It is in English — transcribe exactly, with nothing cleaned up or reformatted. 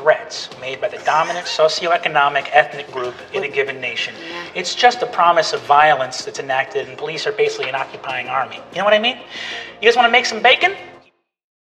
threats made by the dominant socioeconomic ethnic group in a given nation. It's just a promise of violence that's enacted, and police are basically an occupying army. You know what I mean? You guys want to make some bacon?